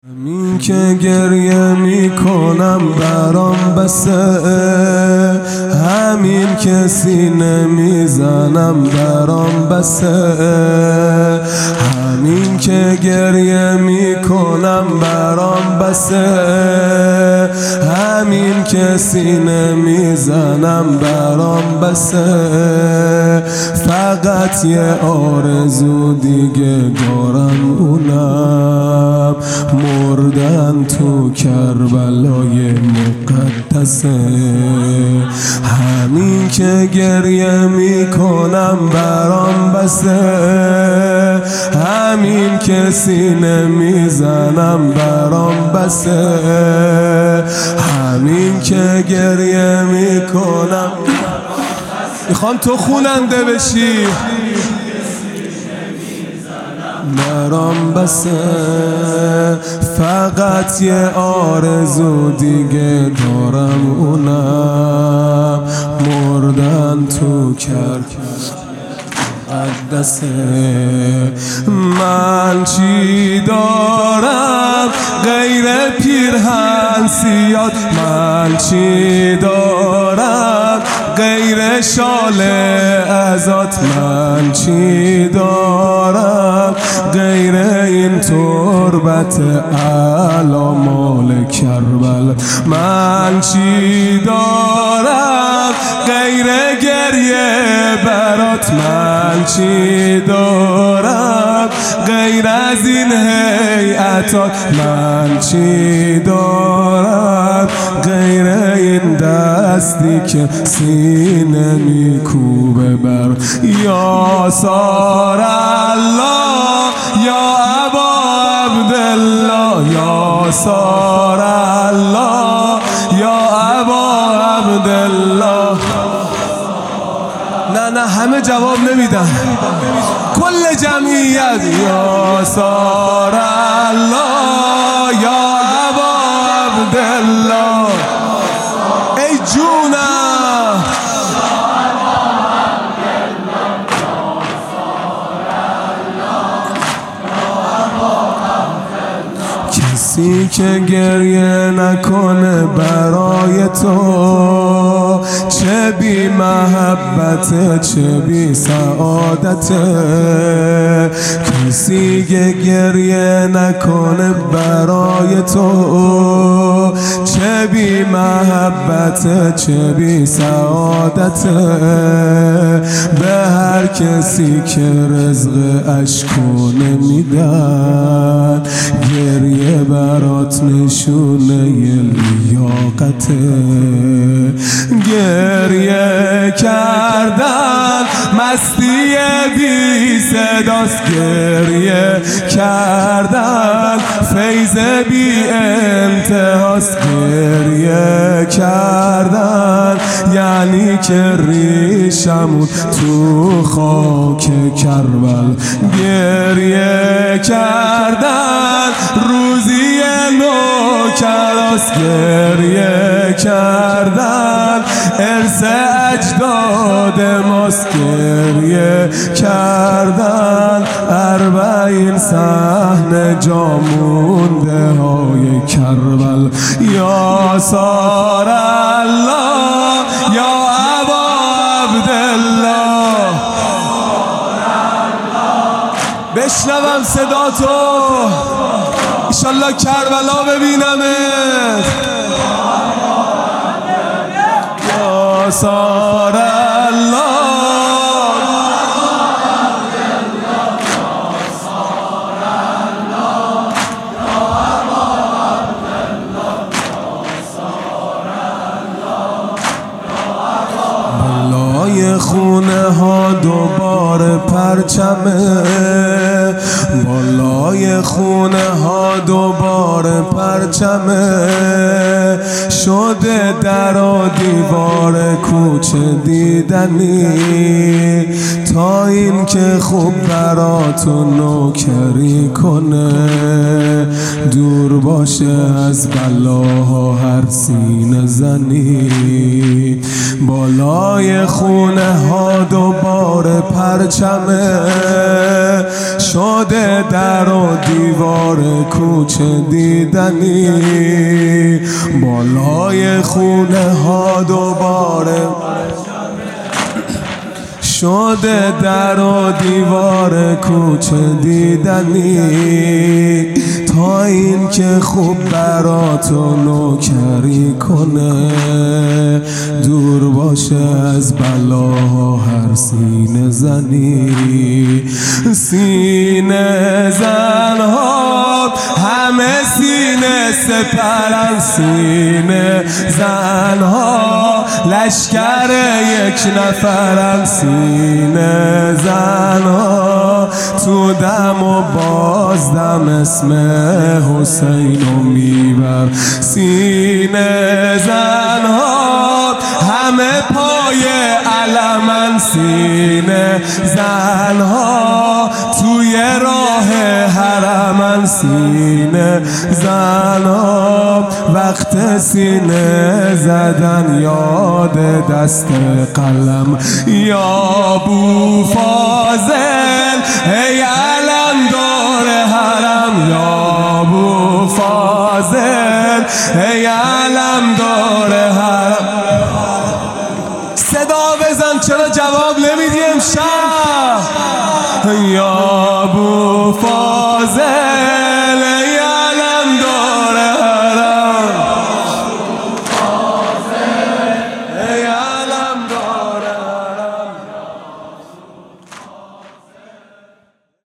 همین که گریه میکنم برام بسه، همین که سینه میزنم برام بسه، همین که گریه میکنم برام بسه، همین که سینه میزنم برام بسه. فقط یه آرزو دیگه دارم، اونم مردن تو کربلای مقدسه. همین که گریه میکنم برام بسه، همین که سینه میزنم برام بسه، همین که گریه میکنم. میخوام تو خوننده بشی، برام بسه. فقط یه آرزو دیگه دارم، اونم مردن تو مقدسه. من چی دارم غیر پیرهن سیاد، من چی دارم غیر شال ازات، من چی دارم غیر این تربت علامال کربلا، من چی دارم غیر گریه برات، من چی دارم غیر از این هیئتات، من چی دارم غیر این دستی که سینه میکوبه بر یا سار الله یا ابا عبدالله، یا سار الله یا ابا عبدالله. نه همه جواب نمیدن، کل جمعیت یا سار الله یا ابا عبدالله. ای جونم کسی که گریه نکنه برای تو، چه بی محبته چه بی سعادته. کسی که گریه نکنه برای تو، چه بی محبته چه بی سعادته. به هر کسی که رزق اشکو نمیدن، گریه برات نشونه لیاقته. گریه کردن مستی بی صداست، گریه کردن فیض بی انتهاست. گریه کردن یعنی که ریشمون تو خاک کربل. گریه کردن روزی نوکراست، گریه کردن ارث اجداد ماست. گریه کردن 40 صحنه جا مونده های کربل. یا سار الله یا ابا عبدالله. بشنوم صدا تو، ایشالله کربلا ببینمت. یا سار الله بالای خونه ها دوباره پرچمه، بالای خونه ها دوباره پرچمه. شده در و دیوار کوچه دیدنی، تا این که خوب براتون نوکری کنه، دور باشه از بلاها هر سینه زنی. بالای خونه ها دوباره پرچمه شده در و دیوار کوچه دیدنی. بالای خونه ها دوباره شده در و دیوار کوچه دیدنی. تا این که خوب براتو نوکری کنه، دور باشه از بلاها هر سینه زنی. سینه زنها همه سینه سپرن، سینه زنها لشکر یک نفرن. سینه زنها تو دم و بازدم اسم حسینو میبر. سینه زنها همه پای علمن، سینه زنها توی راه حرمن. سینه زنها وقت سینه زدن یاد دست قلم. یا بو فاضل ای علم دار حرم، یا بو فاضل ای علم دار حرم. صدا بزن چرا جواب نمیدی امشب؟ یا بو فاضل